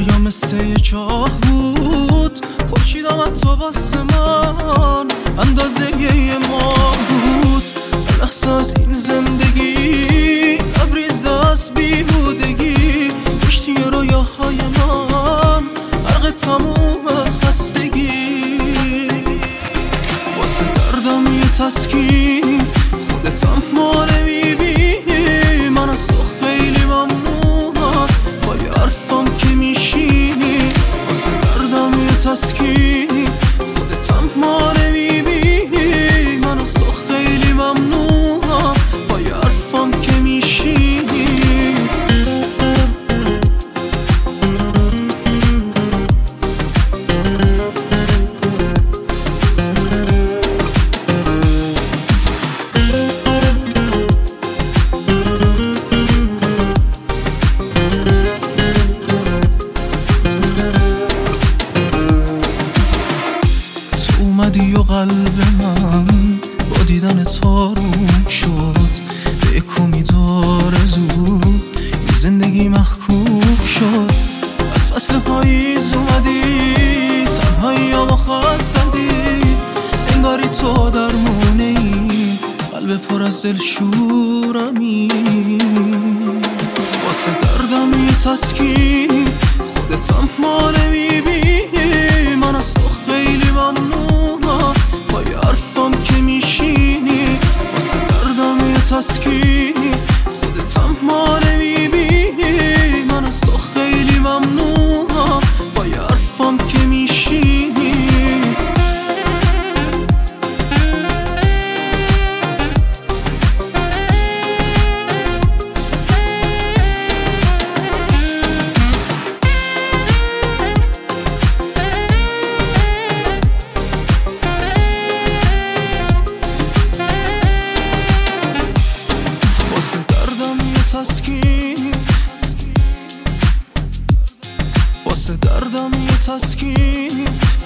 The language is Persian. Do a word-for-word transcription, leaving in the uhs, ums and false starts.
دریا مثل یه چاه بود، خورشید آمد تو آسمان اندازه یه ماه بود. لحظه از این زندگی لبریز از بیهودگی، کشتی رویاهای من غرق تموم خستگی. واسه دردم یه تسکین خودتم ما نمیبینی، من از تو خیلی ممنونم با یه حرفم که میشینی. واسه دردم یه تسکین خودتم ما نمیبینی، من از تو خیلی ممنونم با یه حرفم که میشینی. اومدی و قلب من با دیدن تو روم شد، به یک امیدوار زود این زندگی محکوم شد. از فصل پاییز اومدی تنهایی ها با خواهد زدی، انگاری تو درمونه ای قلب پر از دل شورمی. واسه دردم یه تسکین خودتم ما نمیبینی، من از تو خیلی ممنونم با یه حرفم که میشینی. واسه دردم یه تسکین خودتم ما نمیبینی، من از تو خیلی ممنونم با یه حرفم که میشینی. تسکین واسه دردم یه تسکین